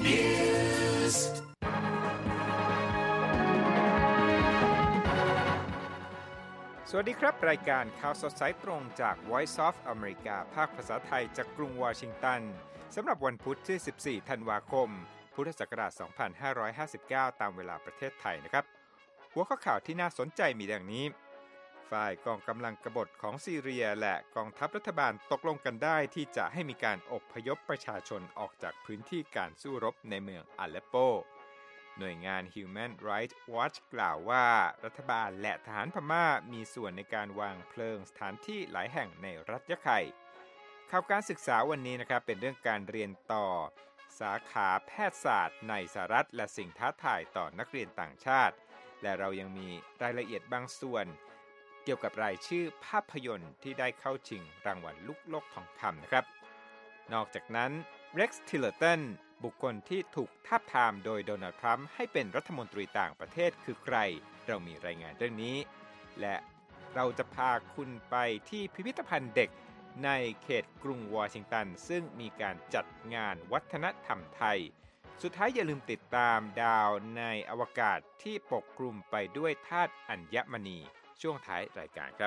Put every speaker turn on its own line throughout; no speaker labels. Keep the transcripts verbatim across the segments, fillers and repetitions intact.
Newsสวัสดีครับรายการข่าวสดสายตรงจาก Voice of America ภาคภาษาไทยจากกรุงวอชิงตันสำหรับวันพุธที่สิบสี่ธันวาคมพุทธศักราชสองพันห้าร้อยห้าสิบเก้าตามเวลาประเทศไทยนะครับหัวข้อข่าวที่น่าสนใจมีดังนี้ฝ่ายกองกำลังกบฏของซีเรียและกองทัพรัฐบาลตกลงกันได้ที่จะให้มีการอพยพประชาชนออกจากพื้นที่การสู้รบในเมืองอาเลปโปหน่วยงาน Human Rights Watch กล่าวว่ารัฐบาลและทหารพม่ามีส่วนในการวางเพลิงสถานที่หลายแห่งในรัฐยะไข่ข่าวการศึกษาวันนี้นะครับเป็นเรื่องการเรียนต่อสาขาแพทยศาสตร์ในสหรัฐและสิ่งท้าทายต่อนักเรียนต่างชาติและเรายังมีรายละเอียดบางส่วนเกี่ยวกับรายชื่อภาพยนตร์ที่ได้เข้าชิงรางวัลลูกโลกทองคำนะครับนอกจากนั้น Rex Tillerson บุคคลที่ถูกทาบทามโดยโดนัลด์ทรัมป์ให้เป็นรัฐมนตรีต่างประเทศคือใครเรามีรายงานเรื่องนี้และเราจะพาคุณไปที่พิพิธภัณฑ์เด็กในเขตกรุงวอชิงตันซึ่งมีการจัดงานวัฒนธรรมไทยสุดท้ายอย่าลืมติดตามดาวในอวกาศที่ปกคลุมไปด้วยธาตุอัญมณีช่วงท้ายรายการครับ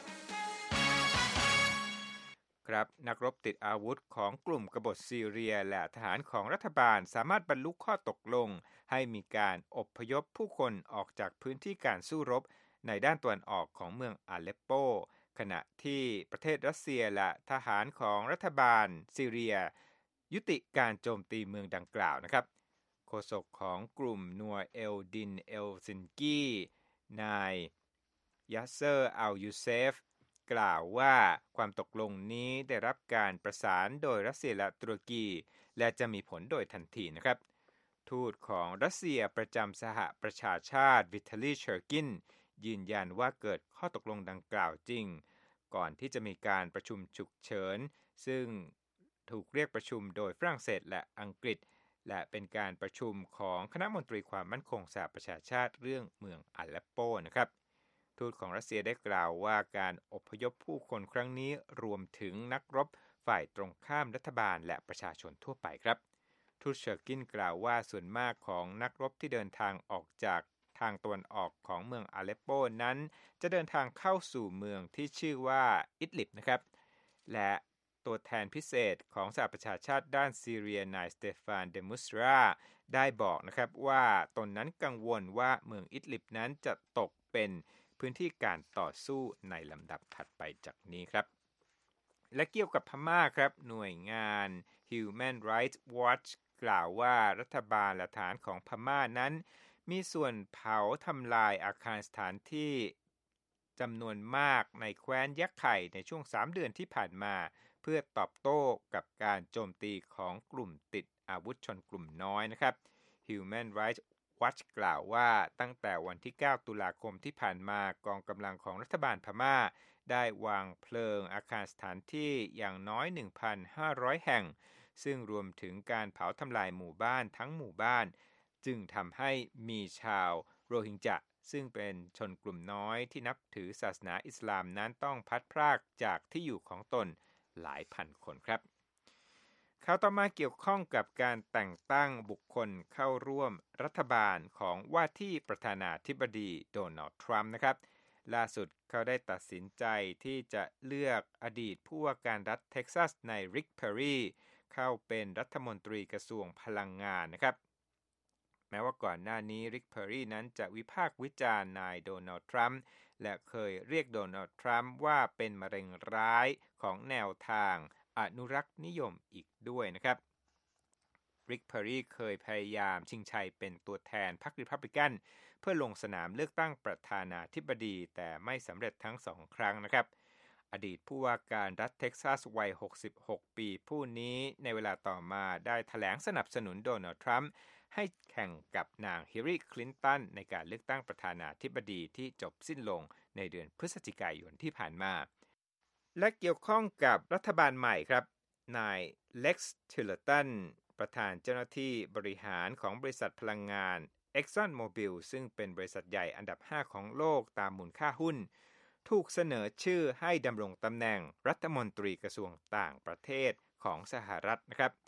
ครับนักรบติดอาวุธของกลุ่มกบฏซีเรียและทหารของรัฐบาลสามารถบรรลุข้อตกลงให้มีการอพยพผู้คนออกจากพื้นที่การสู้รบในด้านตะวันออกของเมืองอาเลปโปขณะที่ประเทศรัสเซียและทหารของรัฐบาลซีเรียยุติการโจมตีเมืองดังกล่าวนะครับโฆษกของกลุ่มนัวเอลดินเอลซินกีนายยัสเซอร์อัลยูเซฟกล่าวว่าความตกลงนี้ได้รับการประสานโดยรัสเซียและตุรกีและจะมีผลโดยทันทีนะครับทูตของรัสเซียประจำสหประชาชาติวิทาลีเชอร์กินยืนยันว่าเกิดข้อตกลงดังกล่าวจริงก่อนที่จะมีการประชุมฉุกเฉินซึ่งถูกเรียกประชุมโดยฝรั่งเศสและอังกฤษและเป็นการประชุมของคณะมนตรีความมั่นคงสหประชาชาติเรื่องเมืองอาเลปโปนะครับทูตของรัสเซียได้กล่าวว่าการอพยพผู้คนครั้งนี้รวมถึงนักรบฝ่ายตรงข้ามรัฐบาลและประชาชนทั่วไปครับทูตเชอร์กินกล่าวว่าส่วนมากของนักรบที่เดินทางออกจากทางตะวันออกของเมืองอาเลปโปนั้นจะเดินทางเข้าสู่เมืองที่ชื่อว่าอิดลิบนะครับและตัวแทนพิเศษของสหประชาชาติด้านซีเรียนายสเตฟานเดมุสราได้บอกนะครับว่าตนนั้นกังวลว่าเมืองอิดลิบนั้นจะตกเป็นพื้นที่การต่อสู้ในลำดับถัดไปจากนี้ครับและเกี่ยวกับพม่าครับหน่วยงาน Human Rights Watch กล่าวว่ารัฐบาลและทหารของพม่านั้นมีส่วนเผาทำลายอาคารสถานที่จำนวนมากในแคว้นยะไข่ในช่วงสามเดือนที่ผ่านมาเพื่อตอบโต้กับการโจมตีของกลุ่มติดอาวุธชนกลุ่มน้อยนะครับ Human Rights Watch กล่าวว่าตั้งแต่วันที่เก้าตุลาคมที่ผ่านมากองกำลังของรัฐบาลพม่าได้วางเพลิงอาคารสถานที่อย่างน้อย หนึ่งพันห้าร้อย แห่งซึ่งรวมถึงการเผาทำลายหมู่บ้านทั้งหมู่บ้านจึงทำให้มีชาวโรฮิงญะซึ่งเป็นชนกลุ่มน้อยที่นับถือศาสนาอิสลามนั้นต้องพลัดพรากจากที่อยู่ของตนหลายพันคนครับข่าวต่อมาเกี่ยวข้องกับการแต่งตั้งบุคคลเข้าร่วมรัฐบาลของว่าที่ประธานาธิบดีโดนัลด์ทรัมป์นะครับล่าสุดเขาได้ตัดสินใจที่จะเลือกอดีตผู้ว่าการรัฐเท็กซัสนายริกเพอร์รีเข้าเป็นรัฐมนตรีกระทรวงพลังงานนะครับแม้ว่าก่อนหน้านี้ริกเพอร์รีนั้นจะวิพากษ์วิจารณ์นายโดนัลด์ทรัมป์และเคยเรียกโดนัลด์ทรัมป์ว่าเป็นมะเร็งร้ายของแนวทางอนุรักษ์นิยมอีกด้วยนะครับริกเพอร์รีเคยพยายามชิงชัยเป็นตัวแทนพรรครีพับลิกันเพื่อลงสนามเลือกตั้งประธานาธิบดีแต่ไม่สำเร็จทั้งสองครั้งนะครับอดีตผู้ว่าการรัฐเท็กซัสวัยหกสิบหกปีผู้นี้ในเวลาต่อมาได้แถลงสนับสนุนโดนัลด์ทรัมป์ให้แข่งกับนางฮิลลารีคลินตันในการเลือกตั้งประธานาธิบดีที่จบสิ้นลงในเดือนพฤศจิกายนที่ผ่านมาและเกี่ยวข้องกับรัฐบาลใหม่ครับนายเล็กซ์ทิลเลอร์ตันประธานเจ้าหน้าที่บริหารของบริษัทพลังงาน ExxonMobil ซึ่งเป็นบริษัทใหญ่อันดับห้าของโลกตามมูลค่าหุ้นถูกเสนอชื่อให้ดำรงตำแหน่งรัฐมนตรีกระทรวงต่างประเทศของสหรัฐนะครับ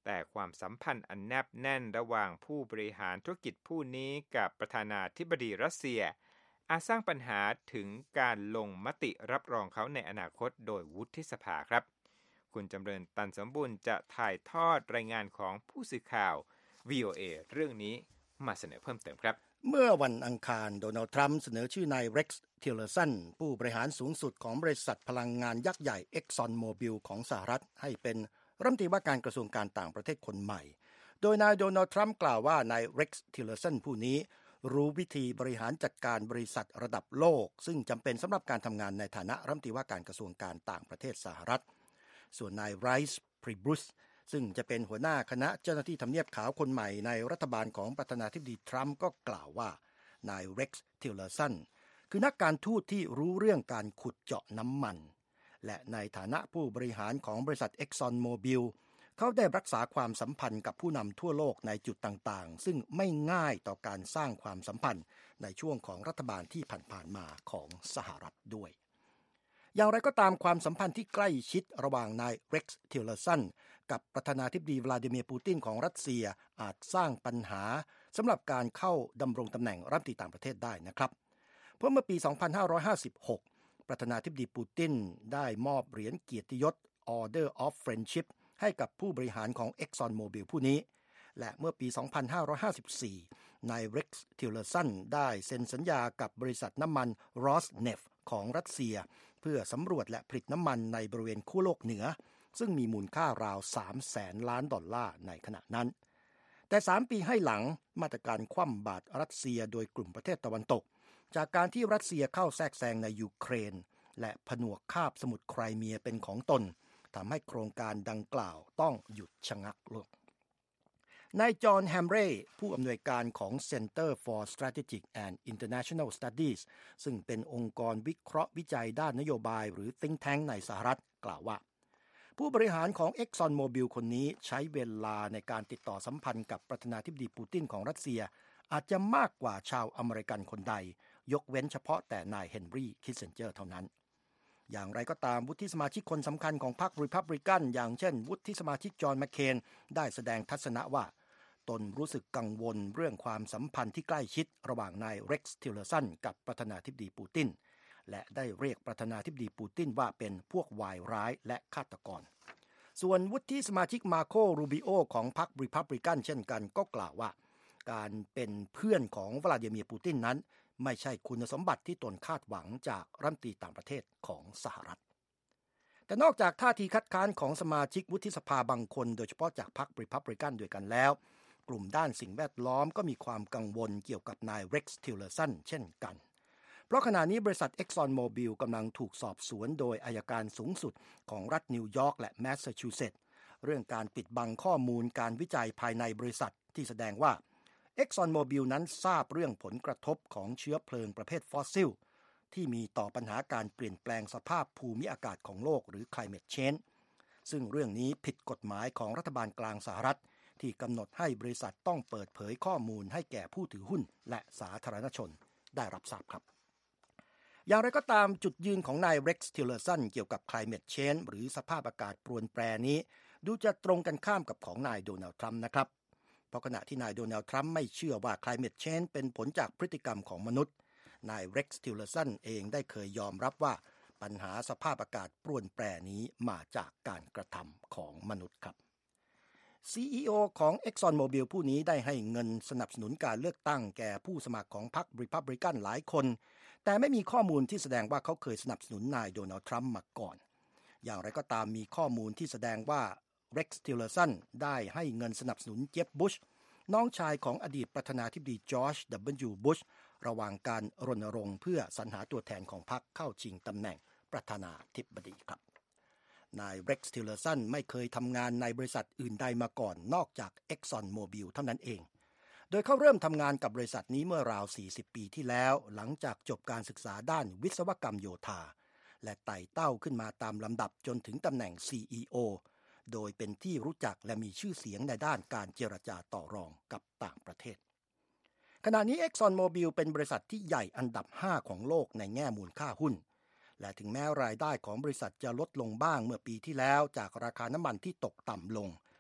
แต่ความสัมพันธ์อันแนบแน่นระหว่างผู้บริหารธุรกิจผู้นี้กับประธานาธิบดีรัสเซียอาจสร้างปัญหาถึงการลงมติรับรองเขาในอนาคตโดยวุฒิสภาครับคุณจำเริญตันสมบูรณ์จะถ่ายทอดรายงานของผู้สื่อข่าว วี โอ เอ เรื่องนี้มาเสนอเพิ่มเติมครับ
เมื่อวันอังคารโดนัลด์ทรัมป์เสนอชื่อนายเร็กซ์ทิลเลอร์สันผู้บริหารสูงสุดของบริษัทพลังงานยักษ์ใหญ่ Exxon Mobil ของสหรัฐให้เป็นรัฐมนตรีว่าการกระทรวงการต่างประเทศคนใหม่โดยนายโดนัลด์ทรัมป์กล่าวว่านายเร็กซ์ทิลเลอร์สันผู้นี้รู้วิธีบริหารจัดการบริษัทระดับโลกซึ่งจำเป็นสำหรับการทำงานในฐานะรัฐมนตรีว่าการกระทรวงการต่างประเทศสหรัฐส่วนนายไรซ์พรีบรุสซึ่งจะเป็นหัวหน้าคณะเจ้าหน้าที่ทำเนียบขาวคนใหม่ในรัฐบาลของประธานาธิบดีทรัมป์ก็กล่าวว่านายเร็กซ์ทิลเลอร์สันคือนักการทูตที่รู้เรื่องการขุดเจาะน้ำมันและในฐานะผู้บริหารของบริษัท Exxon Mobil เขาได้รักษาความสัมพันธ์กับผู้นำทั่วโลกในจุดต่างๆซึ่งไม่ง่ายต่อการสร้างความสัมพันธ์ในช่วงของรัฐบาลที่ผ่านๆมาของสหรัฐด้วยอย่างไรก็ตามความสัมพันธ์ที่ใกล้ชิดระหว่างนายเร็กซ์ทิลเลอร์สันกับประธานาธิบดีวลาดิเมียร์ปูตินของรัสเซียอาจสร้างปัญหาสำหรับการเข้าดำรงตำแหน่งรัฐมนตรีต่างประเทศได้นะครับเพราะเมื่อปี สองพันห้าร้อยห้าสิบหก ประธานาธิบดีปูตินได้มอบเหรียญเกียรติยศ Order of Friendship ให้กับผู้บริหารของ Exxon Mobil ผู้นี้และเมื่อปี สองพันห้าร้อยห้าสิบสี่ นายเร็กซ์ทิลเลอร์สันได้เซ็นสัญญากับบริษัทน้ำมัน Rosneft ของรัสเซียเพื่อสำรวจและผลิตน้ำมันในบริเวณขั้วโลกเหนือซึ่งมีมูลค่าราว สามแสน ล้านดอลลาร์ในขณะนั้นแต่สามปีให้หลังมาตรการคว่ำบาตรรัสเซียโดยกลุ่มประเทศตะวันตกจากการที่รัสเซียเข้าแทรกแซงในยูเครนและผนวกคาบสมุทรไครเมียเป็นของตนทำให้โครงการดังกล่าวต้องหยุดชะงักลงนายจอห์นแฮมเรย์ผู้อำนวยการของ Center for Strategic and International Studies ซึ่งเป็นองค์กรวิเคราะห์วิจัยด้านนโยบายหรือ Think Tank ในสหรัฐกล่าวว่าผู้บริหารของ Exxon Mobil คนนี้ใช้เวลาในการติดต่อสัมพันธ์กับประธานาธิบดีปูตินของรัสเซียอาจจะมากกว่าชาวอเมริกันคนใดยกเว้นเฉพาะแต่นายเฮนรี่คิสซินเจอร์เท่านั้นอย่างไรก็ตามวุฒิสมาชิกคนสำคัญของพรรครีพับลิกันอย่างเช่นวุฒิสมาชิกจอห์นแมคเคนได้แสดงทัศนะว่าตนรู้สึกกังวลเรื่องความสัมพันธ์ที่ใกล้ชิดระหว่างนายเร็กซ์ทิลเลอร์สันกับประธานาธิบดีปูตินและได้เรียกประธานาธิบดีปูตินว่าเป็นพวกวายร้ายและฆาตกรส่วนวุฒิสมาชิกมาโครูบิโอของพรรครีพับลิกันเช่นกันก็กล่าวว่าการเป็นเพื่อนของวลาดิเมียร์ปูตินนั้นไม่ใช่คุณสมบัติที่ตนคาดหวังจากรัฐมนตรีต่างประเทศของสหรัฐแต่นอกจากท่าทีคัดค้านของสมาชิกวุฒิสภาบางคนโดยเฉพาะจากพรรครีพับลิกันด้วยกันแล้วกลุ่มด้านสิ่งแวดล้อมก็มีความกังวลเกี่ยวกับนายเร็กซ์ทิลเลอร์สันเช่นกันเพราะขณะนี้บริษัท Exxon Mobil กำลังถูกสอบสวนโดยอัยการสูงสุดของรัฐนิวยอร์กและแมสซาชูเซตส์เรื่องการปิดบังข้อมูลการวิจัยภายในบริษัทที่แสดงว่า Exxon Mobil นั้นทราบเรื่องผลกระทบของเชื้อเพลิงประเภทฟอสซิลที่มีต่อปัญหาการเปลี่ยนแปลงสภาพภูมิอากาศของโลกหรือ Climate Change ซึ่งเรื่องนี้ผิดกฎหมายของรัฐบาลกลางสหรัฐที่กำหนดให้บริษัทต้องเปิดเผยข้อมูลให้แก่ผู้ถือหุ้นและสาธารณชนได้รับทราบครับอย่างไรก็ตามจุดยืนของนายเร็กซ์ทิลเลอร์สันเกี่ยวกับ Climate Change หรือสภาพอากาศปรวนแปรนี้ดูจะตรงกันข้ามกับของนายโดนัลด์ทรัมป์นะครับเพราะขณะที่นายโดนัลด์ทรัมป์ไม่เชื่อว่า Climate Change เป็นผลจากพฤติกรรมของมนุษย์นายเร็กซ์ทิลเลอร์สันเองได้เคยยอมรับว่าปัญหาสภาพอากาศปรวนแปรนี้มาจากการกระทำของมนุษย์ครับ ซี อี โอ ของ Exxon Mobil ผู้นี้ได้ให้เงินสนับสนุนการเลือกตั้งแก่ผู้สมัครของพรรครีพับลิกันหลายคนแต่ไม่มีข้อมูลที่แสดงว่าเขาเคยสนับสนุนนายโดนัลด์ทรัมป์มาก่อนอย่างไรก็ตามมีข้อมูลที่แสดงว่าเร็กซ์ทิลเลอร์สันได้ให้เงินสนับสนุนเจฟบุชน้องชายของอดีตประธานาธิบดีจอร์จ ดับเบิลยู บุชระหว่างการรณรงค์เพื่อสรรหาตัวแทนของพรรคเข้าชิงตำแหน่งประธานาธิบดีครับนายเร็กซ์ทิลเลอร์สันไม่เคยทำงานในบริษัทอื่นใดมาก่อนนอกจาก Exxon Mobil เท่านั้นเองโดยเขาเริ่มทำงานกับบริษัทนี้เมื่อราวสี่สิบปีที่แล้วหลังจากจบการศึกษาด้านวิศวกรรมโยธาและไต่เต้าขึ้นมาตามลำดับจนถึงตำแหน่ง ซี อี โอ โดยเป็นที่รู้จักและมีชื่อเสียงในด้านการเจรจาต่อรองกับต่างประเทศขณะนี้ Exxon Mobil เป็นบริษัทที่ใหญ่อันดับห้าของโลกในแง่มูลค่าหุ้นและถึงแม้รายได้ของบริษัทจะลดลงบ้างเมื่อปีที่แล้วจากราคาน้ำมันที่ตกต่ำลง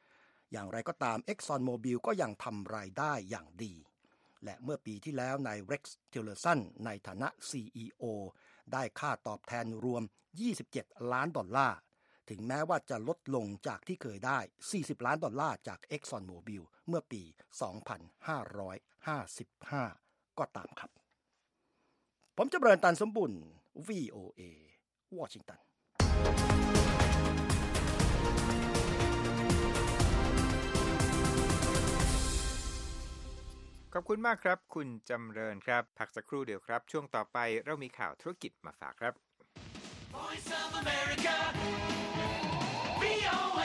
อย่างไรก็ตาม ExxonMobil ก็ยังทำรายได้อย่างดีและเมื่อปีที่แล้วนาย Rex Tillerson ในฐานะ ซี อี โอ ได้ค่าตอบแทนรวมยี่สิบเจ็ดล้านดอลลาร์ถึงแม้ว่าจะลดลงจากที่เคยได้สี่สิบล้านดอลลาร์จาก ExxonMobil เมื่อปี สองพันห้าร้อยห้าสิบห้า ก็ตามครับผมจำเริญตันสมบุญ วี โอ เอ วอชิงตัน
ขอบคุณมากครับคุณจำเริญครับพักสักครู่เดียวครับช่วงต่อไปเรามีข่าวธุรกิจมาฝากครับ Voice of America วี โอ เอ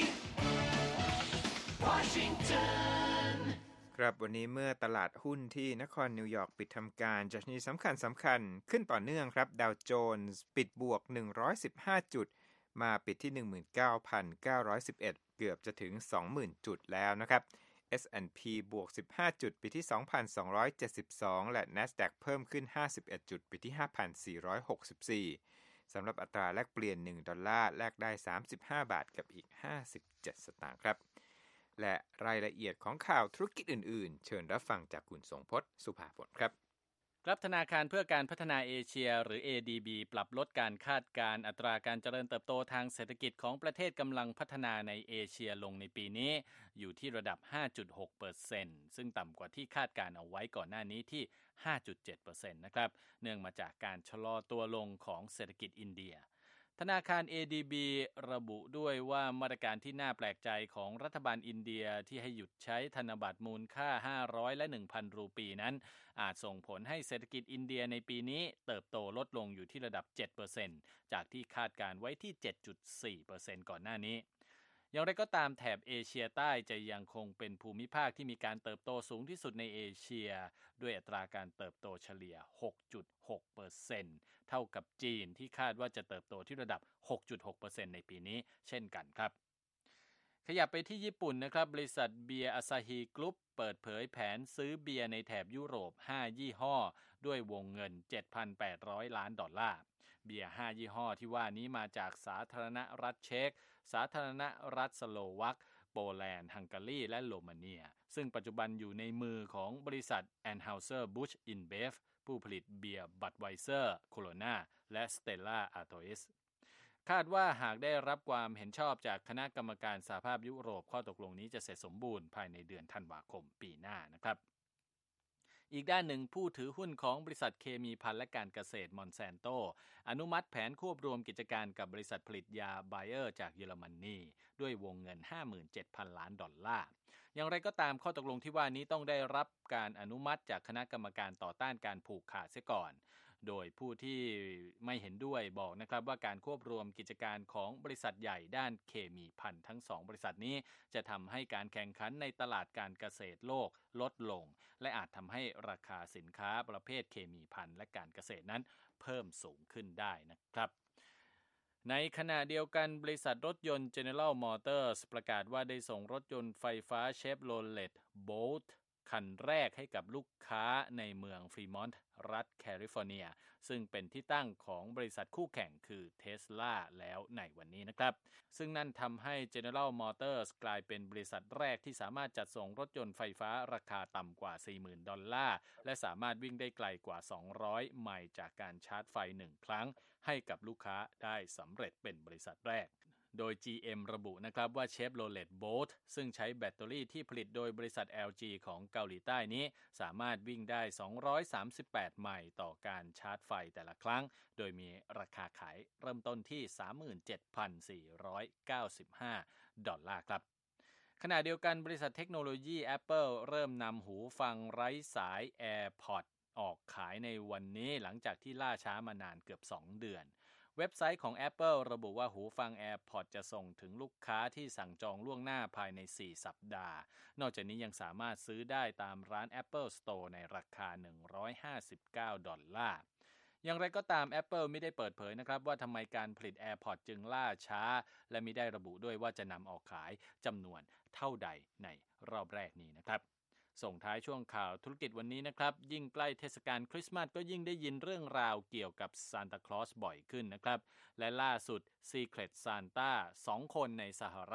Washington ครับวันนี้เมื่อตลาดหุ้นที่นครนิวยอร์กปิดทำการดัชนีสำคัญสำคัญขึ้นต่อเนื่องครับดาวโจนส์ปิดบวกหนึ่งร้อยสิบห้าจุดมาปิดที่ หนึ่งหมื่นเก้าพันเก้าร้อยสิบเอ็ด เกือบจะถึง สองหมื่น จุดแล้วนะครับเอส แอนด์ พี บวกสิบห้าจุดปิดที่ สองพันสองร้อยเจ็ดสิบสอง และ NASDAQ เพิ่มขึ้นห้าสิบเอ็ดจุดปิดที่ ห้าพันสี่ร้อยหกสิบสี่ สำหรับอัตราแลกเปลี่ยนหนึ่งดอลลาร์แลกได้สามสิบห้าบาทกับอีกห้าสิบเจ็ดสตางค์ครับและรายละเอียดของข่าวธุรกิจอื่นๆเชิญรับฟังจากคุณทรงพจน์สุภาพลครับ
ครับธนาคารเพื่อการพัฒนาเอเชียหรือ เอ ดี บี ปรับลดการคาดการณ์อัตราการเจริญเติบโตทางเศรษฐกิจของประเทศกำลังพัฒนาในเอเชียลงในปีนี้อยู่ที่ระดับ ห้าจุดหกเปอร์เซ็นต์ ซึ่งต่ำกว่าที่คาดการเอาไว้ก่อนหน้านี้ที่ ห้าจุดเจ็ดเปอร์เซ็นต์ นะครับเนื่องมาจากการชะลอตัวลงของเศรษฐกิจอินเดียธนาคาร เอ ดี บี ระบุด้วยว่ามาตรการที่น่าแปลกใจของรัฐบาลอินเดียที่ให้หยุดใช้ธนบัตรมูลค่าห้าร้อยและ หนึ่งพัน รูปีนั้นอาจส่งผลให้เศรษฐกิจอินเดียในปีนี้เติบโตลดลงอยู่ที่ระดับ เจ็ดเปอร์เซ็นต์ จากที่คาดการไว้ที่ เจ็ดจุดสี่เปอร์เซ็นต์ ก่อนหน้านี้อย่างไรก็ตามแถบเอเชียใต้จะยังคงเป็นภูมิภาคที่มีการเติบโตสูงที่สุดในเอเชียด้วยอัตราการเติบโตเฉลี่ย หกจุดหกเปอร์เซ็นต์ เท่ากับจีนที่คาดว่าจะเติบโตที่ระดับ หกจุดหกเปอร์เซ็นต์ ในปีนี้เช่นกันครับขยับไปที่ญี่ปุ่นนะครับบริษัทเบียร์อาซาฮีกรุ๊ปเปิดเผยแผนซื้อเบียร์ในแถบยุโรปห้ายี่ห้อด้วยวงเงิน เจ็ดพันแปดร้อย ล้านดอลลาร์เบียร์ห้ายี่ห้อที่ว่านี้มาจากสาธารณรัฐเช็กสาธารณรัฐสโลวักโปแลนด์ฮังการีและโรมาเนียซึ่งปัจจุบันอยู่ในมือของบริษัท Anheuser-Busch InBev ผู้ผลิตเบียร์ Budweiser Corona และ Stella Artois คาดว่าหากได้รับความเห็นชอบจากคณะกรรมการสหภาพยุโรปข้อตกลงนี้จะเสร็จสมบูรณ์ภายในเดือนธันวาคมปีหน้านะครับอีกด้านหนึ่งผู้ถือหุ้นของบริษัทเคมีภัณฑ์และการเกษตรมอนแซนโตอนุมัติแผนควบรวมกิจการกับบริษัทผลิตยาไบเออร์จากเยอรมนีด้วยวงเงิน ห้าหมื่นเจ็ดพัน ล้านดอลลาร์อย่างไรก็ตามข้อตกลงที่ว่านี้ต้องได้รับการอนุมัติจากคณะกรรมการต่อต้านการผูกขาดเสียก่อนโดยผู้ที่ไม่เห็นด้วยบอกนะครับว่าการควบรวมกิจการของบริษัทใหญ่ด้านเคมีภัณฑ์ทั้งสองบริษัทนี้จะทำให้การแข่งขันในตลาดการเกษตรโลกลดลงและอาจทำให้ราคาสินค้าประเภทเคมีภัณฑ์และการเกษตรนั้นเพิ่มสูงขึ้นได้นะครับในขณะเดียวกันบริษัทรถยนต์ General Motors ประกาศว่าได้ส่งรถยนต์ไฟฟ้า Chevrolet Bolt คันแรกให้กับลูกค้าในเมืองฟรีมอนต์รัฐแคลิฟอร์เนียซึ่งเป็นที่ตั้งของบริษัทคู่แข่งคือ Tesla แล้วในวันนี้นะครับซึ่งนั่นทำให้ General Motors กลายเป็นบริษัทแรกที่สามารถจัดส่งรถยนต์ไฟฟ้าราคาต่ำกว่า สี่หมื่น ดอลลาร์และสามารถวิ่งได้ไกลกว่า สองร้อย ไมล์จากการชาร์จไฟหนึ่งครั้งให้กับลูกค้าได้สำเร็จเป็นบริษัทแรกโดย จี เอ็ม ระบุนะครับว่า Chevrolet Bolt ซึ่งใช้แบตเตอรี่ที่ผลิตโดยบริษัท แอล จี ของเกาหลีใต้นี้สามารถวิ่งได้สองร้อยสามสิบแปดไมล์ต่อการชาร์จไฟแต่ละครั้งโดยมีราคาขายเริ่มต้นที่ สามหมื่นเจ็ดพันสี่ร้อยเก้าสิบห้า ดอลลาร์ครับขณะเดียวกันบริษัทเทคโนโลยี Apple เริ่มนำหูฟังไร้สาย AirPods ออกขายในวันนี้หลังจากที่ล่าช้ามานานเกือบสองเดือนเว็บไซต์ของ Apple ระบุว่าหูฟัง AirPods จะส่งถึงลูกค้าที่สั่งจองล่วงหน้าภายในสี่สัปดาห์นอกจากนี้ยังสามารถซื้อได้ตามร้าน Apple Store ในราคาหนึ่งร้อยห้าสิบเก้าดอลลาร์อย่างไรก็ตาม Apple ไม่ได้เปิดเผยนะครับว่าทำไมการผลิต AirPods จึงล่าช้าและมิได้ระบุด้วยว่าจะนำออกขายจำนวนเท่าใดในรอบแรกนี้นะครับส่งท้ายช่วงข่าวธุรกิจวันนี้นะครับยิ่งใกล้เทศกาลคริสต์มาสก็ยิ่งได้ยินเรื่องราวเกี่ยวกับซานตาคลอสบ่อยขึ้นนะครับและล่าสุด Secret Santa สองคนในสหรัฐ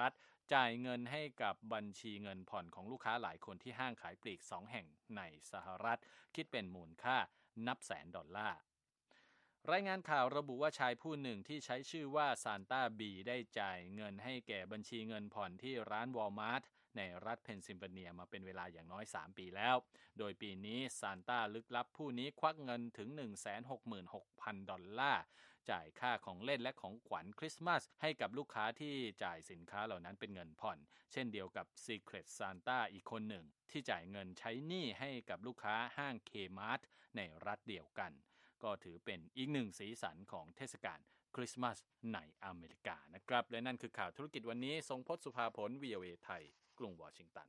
จ่ายเงินให้กับบัญชีเงินผ่อนของลูกค้าหลายคนที่ห้างขายปลีกสองแห่งในสหรัฐคิดเป็นมูลค่านับแสนดอลลาร์รายงานข่าวระบุว่าชายผู้หนึ่งที่ใช้ชื่อว่าซานต้าบีได้จ่ายเงินให้แก่บัญชีเงินผ่อนที่ร้านวอลมาร์ทในรัฐเพนซิลเวเนียมาเป็นเวลาอย่างน้อยสามปีแล้วโดยปีนี้ซานต้าลึกลับผู้นี้ควักเงินถึง หนึ่งแสนหกหมื่นหกพัน ดอลลาร์จ่ายค่าของเล่นและของขวัญคริสต์มาสให้กับลูกค้าที่จ่ายสินค้าเหล่านั้นเป็นเงินผ่อนเช่นเดียวกับ Secret Santa อีกคนหนึ่งที่จ่ายเงินใช้หนี้ให้กับลูกค้าห้าง Kmart ในรัฐเดียวกันก็ถือเป็นอีกหนึ่งสีสันของเทศกาลคริสต์มาสในอเมริกานะครับและนั่นคือข่าวธุรกิจวันนี้ทรงพจน์สุภาผล วี โอ เอ ไทยกรุงวอชิงตัน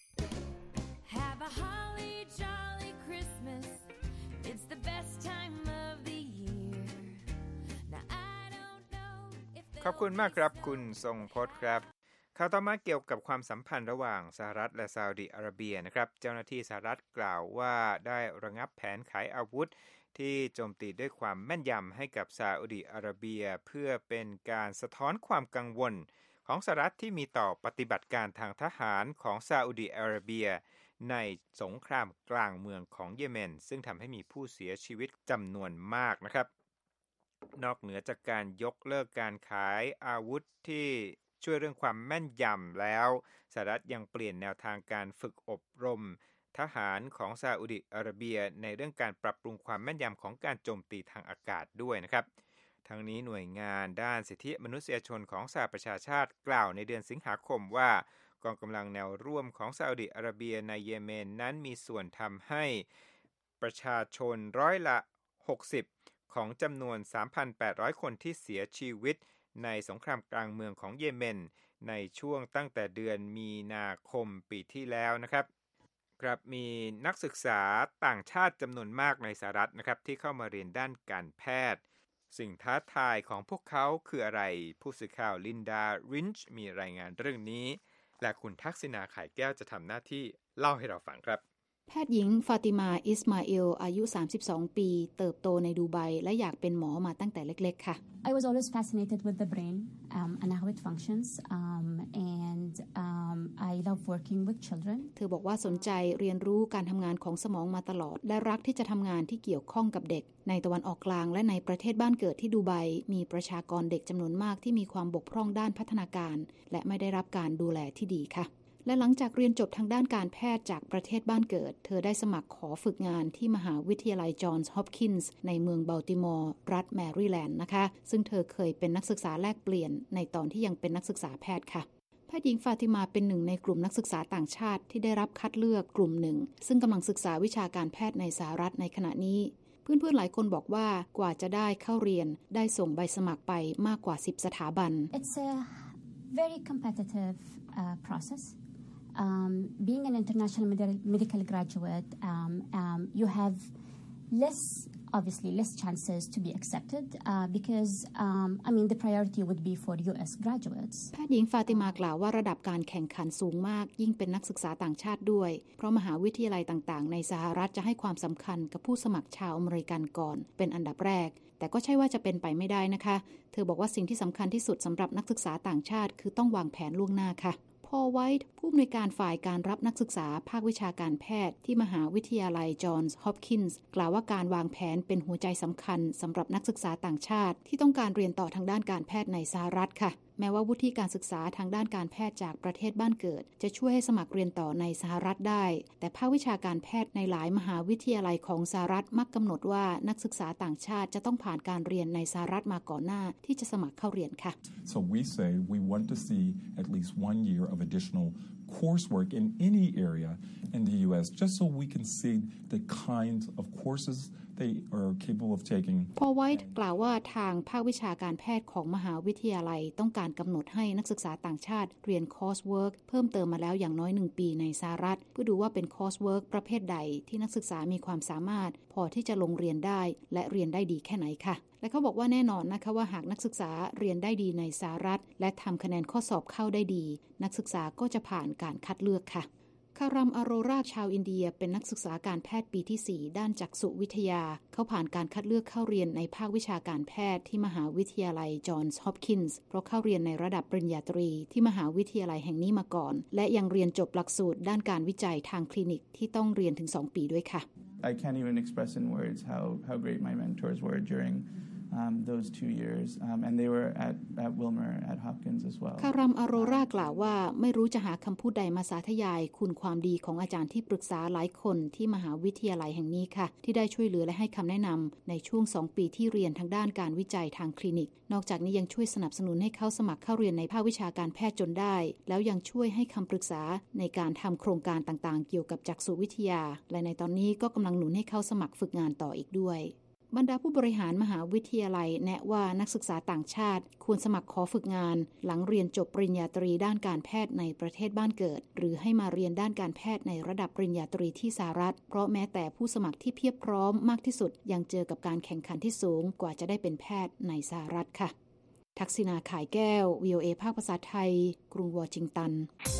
Have a holly jolly Christmas It's the best time of the year Now I don't know if
ขอบคุณมากครับคุณทรงพจน์ครับข่าวต่อมาเกี่ยวกับความสัมพันธ์ระหว่างสหรัฐและซาอุดิอาระเบียนะครับเจ้าหน้าที่สหรัฐกล่าวว่าได้ระงับแผนขายอาวุธที่โจมตีด้วยความแม่นยำให้กับซาอุดิอาระเบียเพื่อเป็นการสะท้อนความกังวลของสหรัฐที่มีต่อปฏิบัติการทางทหารของซาอุดิอาระเบียในสงครามกลางเมืองของเยเมนซึ่งทำให้มีผู้เสียชีวิตจำนวนมากนะครับนอกเหนือจากการยกเลิกการขายอาวุธที่ช่วยเรื่องความแม่นยำแล้วสหรัฐยังเปลี่ยนแนวทางการฝึกอบรมทหารของซาอุดิอาระเบียในเรื่องการปรับปรุงความแม่นยำของการโจมตีทางอากาศด้วยนะครับทั้งนี้หน่วยงานด้านสิทธิมนุษยชนของสหประชาชาติกล่าวในเดือนสิงหาคมว่ากองกำลังแนวร่วมของซาอุดิอาระเบียในเยเมนนั้นมีส่วนทำให้ประชาชนร้อยละหกสิบของจำนวน สามพันแปดร้อย คนที่เสียชีวิตในสงครามกลางเมืองของเยเมนในช่วงตั้งแต่เดือนมีนาคมปีที่แล้วนะครับครับมีนักศึกษาต่างชาติจำนวนมากในสหรัฐนะครับที่เข้ามาเรียนด้านการแพทย์สิ่งท้าทายของพวกเขาคืออะไรผู้สื่อข่าวลินดารินช์มีรายงานเรื่องนี้และคุณทักษิณาไข่แก้วจะทำหน้าที่เล่าให้เราฟังครับ
แพทย์หญิงฟาติมาอิสมาอิลอายุสามสิบสองปีเติบโตในดูไบและอยากเป็นหมอมาตั้งแต่เล็กๆค่ะ
I was always fascinated with the brain um, and how it functions um, and um, I love working with children
เธอบอกว่าสนใจเรียนรู้การทำงานของสมองมาตลอดและรักที่จะทำงานที่เกี่ยวข้องกับเด็กในตะวันออกกลางและในประเทศบ้านเกิดที่ดูไบมีประชากรเด็กจำนวนมากที่มีความบกพร่องด้านพัฒนาการและไม่ได้รับการดูแลที่ดีค่ะและหลังจากเรียนจบทางด้านการแพทย์จากประเทศบ้านเกิดเธอได้สมัครขอฝึกงานที่มหาวิทยาลัยจอห์นส์ฮอปกินส์ในเมืองบัลติมอร์รัฐแมริแลนด์นะคะซึ่งเธอเคยเป็นนักศึกษาแลกเปลี่ยนในตอนที่ยังเป็นนักศึกษาแพทย์ค่ะแพทย์หญิงฟาติมาเป็นหนึ่งในกลุ่มนักศึกษาต่างชาติที่ได้รับคัดเลือกกลุ่มหนึ่งซึ่งกำลังศึกษาวิชาการแพทย์ในสหรัฐในขณะนี้เพื่อนๆหลายคนบอกว่ากว่าจะได้เข้าเรียนได้ส่งใบสมัครไปมากกว่าสิบสถาบัน
It's a very competitive uh, process.Um, being an international med- medical graduate, um, um, you have less, obviously, less chances to be accepted uh, because, um, I mean, the priority would be for ยู เอส graduates.
แพทย์หญิงฟาติมากล่าวว่าระดับการแข่งขันสูงมากยิ่งเป็นนักศึกษาต่างชาติด้วยเพราะมหาวิทยาลัยต่างๆในสหรัฐจะให้ความสำคัญกับผู้สมัครชาวอเมริกันก่อนเป็นอันดับแรกแต่ก็ใช่ว่าจะเป็นไปไม่ได้นะคะเธอบอกว่าสิ่งที่สำคัญที่สุดสำหรับนักศึกษาต่างชาติคือต้องวางแผนล่วงหน้าค่ะพอล ไวท์ผู้อำนวยการฝ่ายการรับนักศึกษาภาควิชาการแพทย์ที่มหาวิทยาลัยจอห์นส์ฮอปกินส์กล่าวว่าการวางแผนเป็นหัวใจสำคัญสำหรับนักศึกษาต่างชาติที่ต้องการเรียนต่อทางด้านการแพทย์ในสหรัฐค่ะแม้ว่าวุฒิการศึกษาทางด้านการแพทย์จากประเทศบ้านเกิดจะช่วยให้สมัครเรียนต่อในสหรัฐได้แต่ภาควิชาการแพทย์ในหลายมหาวิทยาลัยของสหรัฐมักกำหนดว่านักศึกษาต่างชาติจะต้องผ่านการเรียนในสหรัฐมาก่อนหน้าที่จะสมัครเข้าเรียนค่ะ
So we say we want to see at least one year of additional coursework in any area in the ยู เอส just so we can see the kinds of courses they are capable of taking
พอล ไวท์กล่าวว่าทางภาควิชาการแพทย์ของมหาวิทยาลัยต้องการกำหนดให้นักศึกษาต่างชาติเรียนคอร์สเวิร์กเพิ่มเติมมาแล้วอย่างน้อยหนึ่งปีในสหรัฐเพื่อดูว่าเป็นคอร์สเวิร์กประเภทใดที่นักศึกษามีความสามารถพอที่จะลงเรียนได้และเรียนได้ดีแค่ไหนค่ะและเขาบอกว่าแน่นอนนะคะว่าหากนักศึกษาเรียนได้ดีในสหรัฐและทำคะแนนข้อสอบเข้าได้ดีนักศึกษาก็จะผ่านการคัดเลือกค่ะคารัม อโรราชาวอินเดียเป็นนักศึกษาการแพทย์ปีที่สี่ด้านจักษุวิทยาเขาผ่านการคัดเลือกเข้าเรียนในภาควิชาการแพทย์ที่มหาวิทยาลัยจอห์นส์ฮอปกินส์เพราะเข้าเรียนในระดับปริญญาตรีที่มหาวิทยาลัยแห่งนี้มาก่อนและยังเรียนจบหลักสูตรด้านการวิจัยทางคลินิกที่ต้องเรียนถึงสองปีด้วยค่ะ
I can't even express in words how how great my mentors were during Um, those two years, um, and they were at, at Wilmer at Hopkins as well.
คารัม อโรรากล่าวว่าไม่รู้จะหาคำพูดใดมาสาธยายคุณความดีของอาจารย์ที่ปรึกษาหลายคนที่มหาวิทยาลัยแห่งนี้ค่ะที่ได้ช่วยเหลือและให้คำแนะนำในช่วงสองปีที่เรียนทางด้านการวิจัยทางคลินิกนอกจากนี้ยังช่วยสนับสนุนให้เขาสมัครเข้าเรียนในภาควิชาการแพทย์จนได้แล้วยังช่วยให้คำปรึกษาในการทำโครงการต่างๆเกี่ยวกับจักษุวิทยาและในตอนนี้ก็กำลังหนุนให้เขาสมัครฝึกงานต่ออีกด้วยบรรดาผู้บริหารมหาวิทยาลัยแนะว่านักศึกษาต่างชาติควรสมัครขอฝึกงานหลังเรียนจบปริญญาตรีด้านการแพทย์ในประเทศบ้านเกิดหรือให้มาเรียนด้านการแพทย์ในระดับปริญญาตรีที่สหรัฐเพราะแม้แต่ผู้สมัครที่เพียบพร้อมมากที่สุดยังเจอกับการแข่งขันที่สูงกว่าจะได้เป็นแพทย์ในสหรัฐค่ะทักษิณาข่ายแก้ว วี โอ เอ ภาคภาษาไทยกรุงวอชิงตัน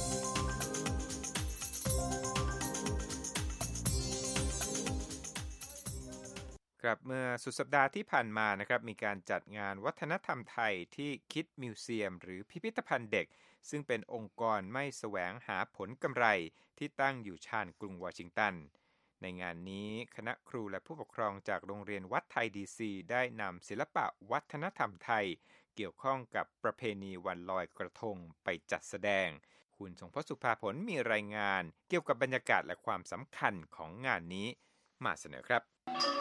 ครับเมื่อสุดสัปดาห์ที่ผ่านมานะครับมีการจัดงานวัฒนธรรมไทยที่คิดมิวเซียมหรือพิพิธภัณฑ์เด็กซึ่งเป็นองค์กรไม่แสวงหาผลกำไรที่ตั้งอยู่ชานกรุงวอชิงตันในงานนี้คณะครูและผู้ปกครองจากโรงเรียนวัดไทยดีซีได้นำศิลปะวัฒนธรรมไทยเกี่ยวข้องกับประเพณีวันลอยกระทงไปจัดแสดงคุณสงพจน์ สุภาผลมีรายงานเกี่ยวกับบรรยากาศและความสำคัญของงานนี้มาเสนอครับ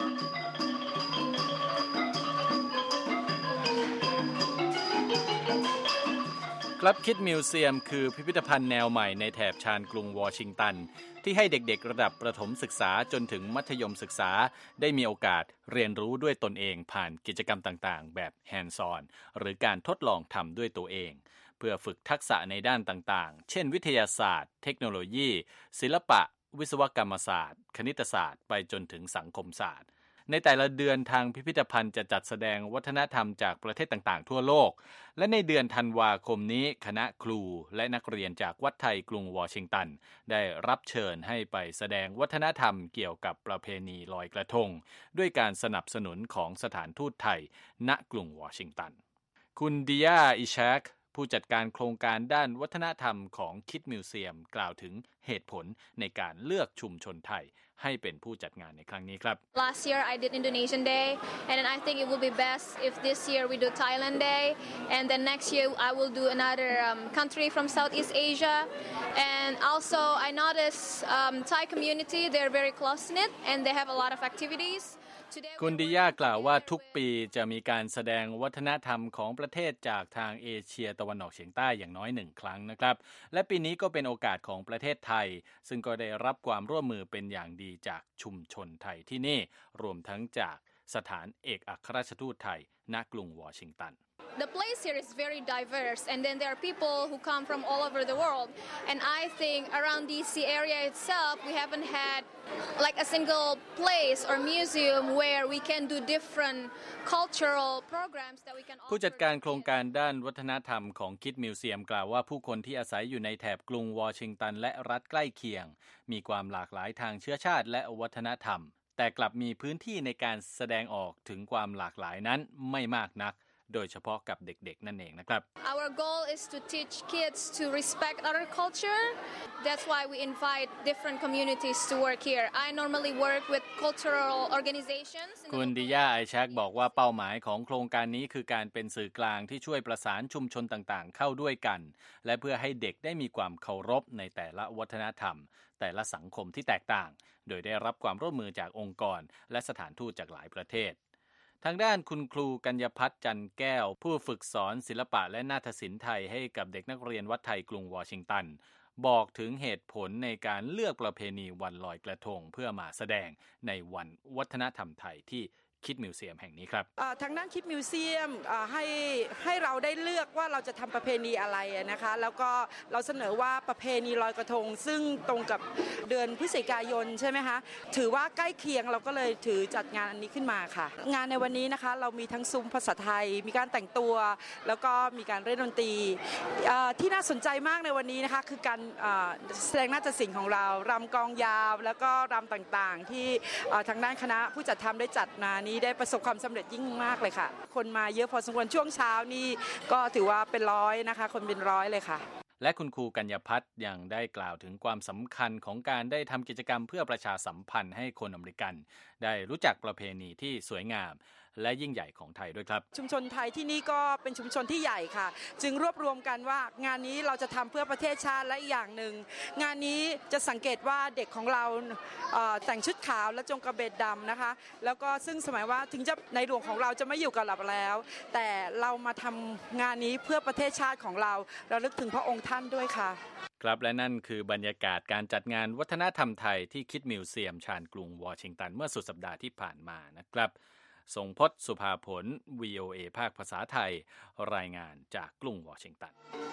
คลับคิดมิวเซียมคือพิพิธภัณฑ์แนวใหม่ในแถบชานกรุงวอชิงตันที่ให้เด็กๆระดับประถมศึกษาจนถึงมัธยมศึกษาได้มีโอกาสเรียนรู้ด้วยตนเองผ่านกิจกรรมต่างๆแบบแฮนด์ซอนหรือการทดลองทำด้วยตัวเองเพื่อฝึกทักษะในด้านต่างๆเช่นวิทยาศาสตร์เทคโนโลยีศิลปะวิศวกรรมศาสตร์คณิตศาสตร์ไปจนถึงสังคมศาสตร์ในแต่ละเดือนทางพิพิธภัณฑ์จะจัดแสดงวัฒนธรรมจากประเทศต่างๆทั่วโลกและในเดือนธันวาคมนี้คณะครูและนักเรียนจากวัดไทยกรุงวอชิงตันได้รับเชิญให้ไปแสดงวัฒนธรรมเกี่ยวกับประเพณีลอยกระทงด้วยการสนับสนุนของสถานทูตไทยณกรุงวอชิงตันคุณดิยาอิชากผู้จัดการโครงการด้านวัฒนธรรมของคิดมิวเซียมกล่าวถึงเหตุผลในการเลือกชุมชนไทยให้เป็นผู้จัดงานในครั้งนี้ครับ
Last year I did Indonesian Day and then I think it will be best if this year we do Thailand Day and then next year I will do another um, country from Southeast Asia and also I notice um, Thai community they're very close-knit and they have a lot of activities
คุณดิยากล่าวว่าทุกปีจะมีการแสดงวัฒนธรรมของประเทศจากทางเอเชียตะวันออกเฉียงใต้อย่างน้อยหนึ่งครั้งนะครับและปีนี้ก็เป็นโอกาสของประเทศไทยซึ่งก็ได้รับความร่วมมือเป็นอย่างดีจากชุมชนไทยที่นี่รวมทั้งจากสถานเอกอัครราชทูตไทยณกรุงวอชิงตัน
The place here is very diverse and then there are people who come from all over the world and I think around D C area itself we haven't had like a single place or museum where we can do different cultural programs that we can offer
ผู้จัดการโครงการด้านวัฒนธรรมของคิดมิวเซียมกล่าวว่าผู้คนที่อาศัยอยู่ในแถบกรุงวอชิงตันและรัฐใกล้เคียงมีความหลากหลายทางเชื้อชาติและวัฒนธรรมแต่กลับมีพื้นที่ในการแสดงออกถึงความหลากหลายนั้นไม่มากนักโดยเฉพาะกับเด็กๆนั่นเองนะครับ
Our goal is to teach kids to respect other culture. That's why we invite different communities to work here. I normally work with cultural organizations.
คุณดิยาไอชักบอกว่าเป้าหมายของโครงการนี้คือการเป็นสื่อกลางที่ช่วยประสานชุมชนต่างๆเข้าด้วยกันและเพื่อให้เด็กได้มีความเคารพในแต่ละวัฒนธรรมแต่ละสังคมที่แตกต่างโดยได้รับความร่วมมือจากองค์กรและสถานทูตจากหลายประเทศทางด้านคุณครูกัญญพัฒน์จันแก้วผู้ฝึกสอนศิลปะและนาฏศิลป์ไทยให้กับเด็กนักเรียนวัดไทยกรุงวอชิงตันบอกถึงเหตุผลในการเลือกประเพณีวันลอยกระทงเพื่อมาแสดงในวันวัฒนธรรมไทยที่คิดมิวเซียมแห่งนี้ครับ
ทางด้านคิดมิวเซียมให้ให้เราได้เลือกว่าเราจะทำประเพณีอะไรนะคะแล้วก็เราเสนอว่าประเพณีลอยกระทงซึ่งตรงกับเดือนพฤศจิกายนใช่ไหมคะถือว่าใกล้เคียงเราก็เลยถือจัดงานอันนี้ขึ้นมาค่ะงานในวันนี้นะคะเรามีทั้งซุ้มภาษาไทยมีการแต่งตัวแล้วก็มีการเล่นดนตรีที่น่าสนใจมากในวันนี้นะคะคือการแสดงนาฏศิลป์ของเรารำกลองยาวแล้วก็รำต่างๆที่ทางด้านคณะผู้จัดทำได้จัดมานี้ได้ประสบความสำเร็จยิ่งมากเลยค่ะคนมาเยอะพอสมควรช่วงเช้านี่ก็ถือว่าเป็นร้อยนะคะคนเป็นร้อยเลยค่ะ
และคุณครูกัญญาพัฒน์ยังได้กล่าวถึงความสำคัญของการได้ทำกิจกรรมเพื่อประชาสัมพันธ์ให้คนอเมริกันได้รู้จักประเพณีที่สวยงามและยิ่งใหญ่ของไทยด้วยครับ
ชุมชนไทยที่นี่ก็เป็นชุมชนที่ใหญ่ค่ะจึงรวบรวมกันว่างานนี้เราจะทำเพื่อประเทศชาติและอีกอย่างหนึ่งงานนี้จะสังเกตว่าเด็กของเราแต่งชุดขาวและจงกระเบนดำนะคะแล้วก็ซึ่งสมัยว่าถึงจะในหลวงของเราจะไม่อยู่กับเราแล้วแต่เรามาทำงานนี้เพื่อประเทศชาติของเราระลึกถึงพระองค์ท่านด้วยค่ะ
ครับและนั่นคือบรรยากาศการจัดงานวัฒนธรรมไทยที่คิดมิวเซียมชานกรุงวอชิงตันเมื่อสุดสัปดาห์ที่ผ่านมานะครับทรงพจน์สุภาผล วี โอ เอ ภาคภาษาไทยรายงานจากกรุงวอชิงตัน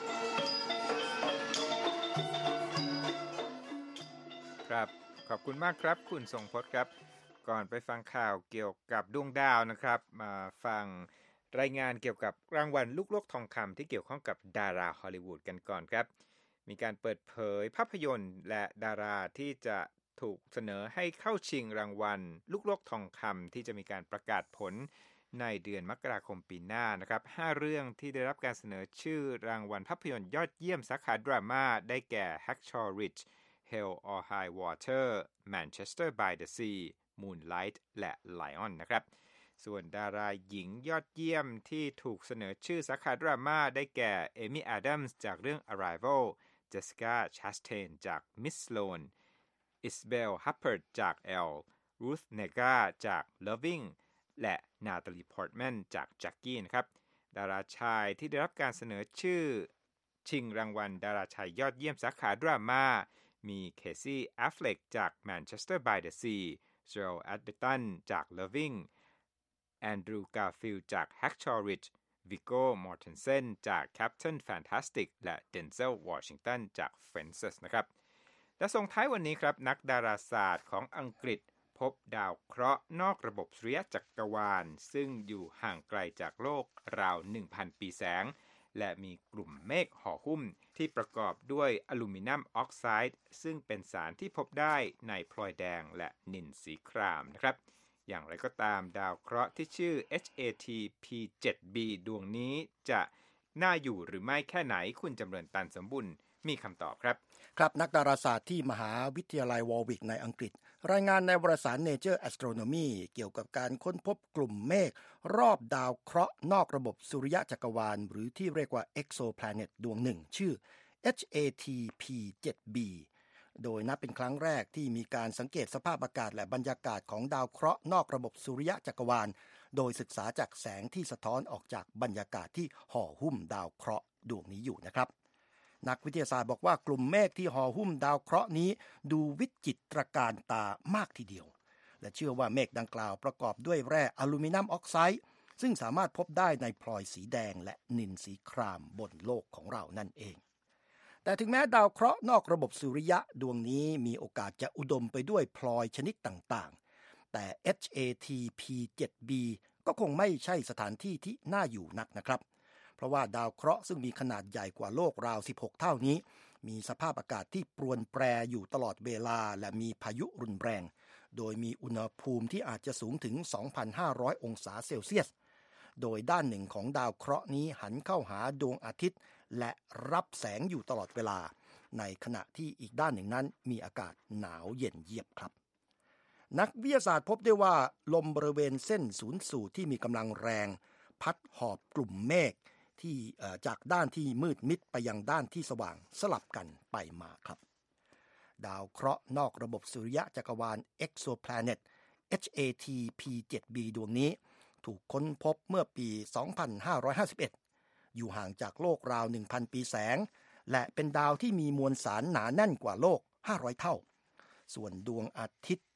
ครับขอบคุณมากครับคุณทรงพจน์ครับก่อนไปฟังข่าวเกี่ยวกับดวงดาวนะครับมาฟังรายงานเกี่ยวกับรางวัลลูกโลกทองคำที่เกี่ยวข้องกับดาราฮอลลีวูดกันก่อนครับมีการเปิดเผยภาพยนตร์และดาราที่จะถูกเสนอให้เข้าชิงรางวัลลูกโลกทองคำที่จะมีการประกาศผลในเดือนมกราคมปีหน้านะครับห้าเรื่องที่ได้รับการเสนอชื่อรางวัลภาพยนตร์ยอดเยี่ยมสาขาดราม่าได้แก่ Hacksaw Ridge Hell or High Water Manchester by the Sea Moonlight และ Lion นะครับส่วนดาราหญิงยอดเยี่ยมที่ถูกเสนอชื่อสาขาดราม่าได้แก่เอมี่แอดัมส์จากเรื่อง Arrival Jessica Chastain จาก Miss Sloaneอิสเบล ฮัปเพิร์ตจาก Elle รูธ เนกาจาก Loving และนาตาลี พอร์ตแมนจากแจ็คกี้นะครับดาราชายที่ได้รับการเสนอชื่อชิงรางวัลดาราชายยอดเยี่ยมสาขาดราม่ามีเคซี่ แอฟเฟล็กจาก Manchester by the Sea เชอร์ล แอดเบตันจาก Loving แอนดรูว์ กาฟิลด์จาก Hacksaw Ridge วิโก้ มอร์เทนเซนจาก Captain Fantastic และเดนเซล วอชิงตันจาก Fences นะครับและส่งท้ายวันนี้ครับนักดาราศาสตร์ของอังกฤษพบดาวเคราะห์นอกระบบสุริยะจักรวาลซึ่งอยู่ห่างไกลจากโลกราว หนึ่งพัน ปีแสงและมีกลุ่มเมฆห่อหุ้มที่ประกอบด้วยอลูมิเนียมออกไซด์ซึ่งเป็นสารที่พบได้ในพลอยแดงและนิลสีครามนะครับอย่างไรก็ตามดาวเคราะห์ที่ชื่อ เอช เอ ที พี เซเว่น บี ดวงนี้จะน่าอยู่หรือไม่แค่ไหนคุณจำเริญตันสมบุญมีคำตอบครับ
ครับนักดาราศาสตร์ที่มหาวิทยาลัยวอร์วิกในอังกฤษรายงานในวารสาร Nature Astronomy เกี่ยวกับการค้นพบกลุ่มเมฆรอบดาวเคราะห์นอกระบบสุริยะจักรวาลหรือที่เรียกว่า Exoplanet ดวงหนึ่งชื่อ เอช เอ ที พี เซเว่น บี โดยนับเป็นครั้งแรกที่มีการสังเกตสภาพอากาศและบรรยากาศของดาวเคราะห์นอกระบบสุริยะจักรวาลโดยศึกษาจากแสงที่สะท้อนออกจากบรรยากาศที่ห่อหุ้มดาวเคราะห์ดวงนี้อยู่นะครับนักวิทยาศาสตร์บอกว่ากลุ่มเมฆที่ห่อหุ้มดาวเคราะห์นี้ดูวิจิตรการตามากทีเดียวและเชื่อว่าเมฆดังกล่าวประกอบด้วยแร่อลูมิเนียมออกไซด์ซึ่งสามารถพบได้ในพลอยสีแดงและนิลสีครามบนโลกของเรานั่นเองแต่ถึงแม้ดาวเคราะห์นอกระบบสุริยะดวงนี้มีโอกาสจะอุดมไปด้วยพลอยชนิดต่างๆแต่ เอช เอ ที พี เซเว่น บี ก็คงไม่ใช่สถานที่ที่น่าอยู่นักนะครับเพราะว่าดาวเคราะห์ซึ่งมีขนาดใหญ่กว่าโลกราวสิบหกเท่านี้มีสภาพอากาศที่ปรวนแปรอยู่ตลอดเวลาและมีพายุรุนแรงโดยมีอุณหภูมิที่อาจจะสูงถึง สองพันห้าร้อย องศาเซลเซียสโดยด้านหนึ่งของดาวเคราะห์นี้หันเข้าหาดวงอาทิตย์และรับแสงอยู่ตลอดเวลาในขณะที่อีกด้านหนึ่งนั้นมีอากาศหนาวเย็นเยียบครับนักวิทยาศาสตร์พบได้ว่าลมบริเวณเส้นศูนย์สูตรที่มีกำลังแรงพัดหอบกลุ่มเมฆที่จากด้านที่มืดมิดไปยังด้านที่สว่างสลับกันไปมาครับดาวเคราะห์นอกระบบสุริยะจักรวาล Exoplanet เอช เอ ที พี เซเว่น บี ดวงนี้ถูกค้นพบเมื่อปี สองพันห้าร้อยห้าสิบเอ็ด อยู่ห่างจากโลกราว หนึ่งพัน ปีแสงและเป็นดาวที่มีมวลสารหนาแน่นกว่าโลกห้าร้อยเท่าส่วนดวงอาทิตย์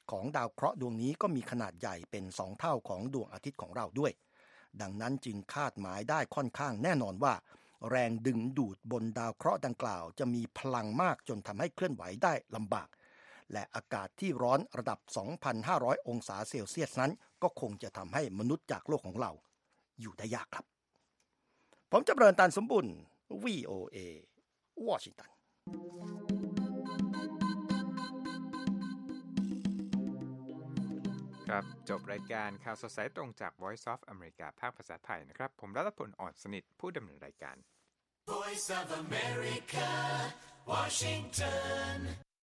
ของดาวเคราะห์ดวงนี้ก็มีขนาดใหญ่เป็นสองเท่าของดวงอาทิตย์ของเราด้วยดังนั้นจึงคาดหมายได้ค่อนข้างแน่นอนว่าแรงดึงดูดบนดาวเคราะห์ดังกล่าวจะมีพลังมากจนทำให้เคลื่อนไหวได้ลำบากและอากาศที่ร้อนระดับ สองพันห้าร้อย องศาเซลเซียสนั้นก็คงจะทำให้มนุษย์จากโลกของเราอยู่ได้ยากครับผมจำเริญตันสมบุญ วี โอ เอ วอชิงตัน
ครับจบรายการข่าวสดสายตรงจาก Voice of America ภาคภาษาไทยนะครับผมรัตพล อ่อนสนิทผู้ดำเนินรายการ
Voice of America Washington